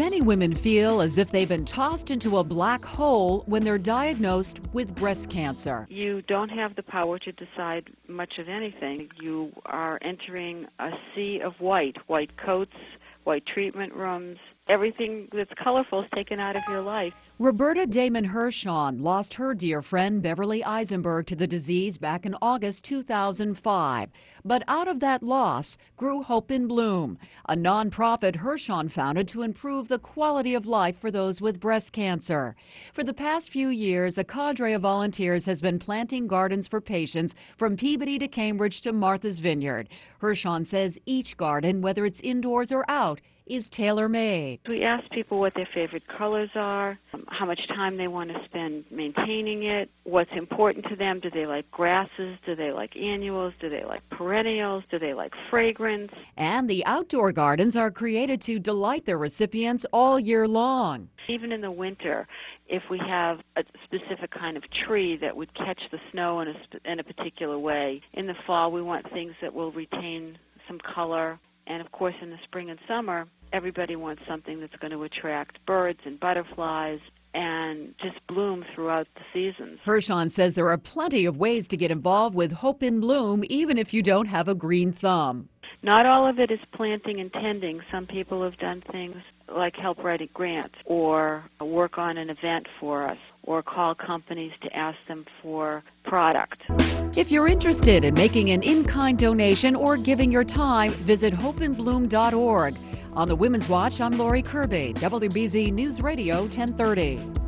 Many women feel as if they've been tossed into a black hole when they're diagnosed with breast cancer. You don't have the power to decide much of anything. You are entering a sea of white coats, white treatment rooms. Everything that's colorful is taken out of your life. Roberta Damon Hirshon lost her dear friend Beverly Eisenberg to the disease back in August 2005. But out of that loss grew Hope in Bloom, a nonprofit Hirshon founded to improve the quality of life for those with breast cancer. For the past few years, a cadre of volunteers has been planting gardens for patients from Peabody to Cambridge to Martha's Vineyard. Hirshon says each garden, whether it's indoors or out, is tailor-made. We ask people what their favorite colors are, how much time they want to spend maintaining it, what's important to them. Do they like grasses? Do they like annuals? Do they like perennials? Do they like fragrance? And the outdoor gardens are created to delight their recipients all year long. Even in the winter, if we have a specific kind of tree that would catch the snow in a particular way, in the fall we want things that will retain some color. And of course in the spring and summer, everybody wants something that's going to attract birds and butterflies and just bloom throughout the seasons. Hirshon says there are plenty of ways to get involved with Hope in Bloom, even if you don't have a green thumb. Not all of it is planting and tending. Some people have done things like help write a grant or work on an event for us or call companies to ask them for product. If you're interested in making an in-kind donation or giving your time, visit hopeinbloom.org. On the Women's Watch, I'm Lori Kirby, WBZ News Radio 1030.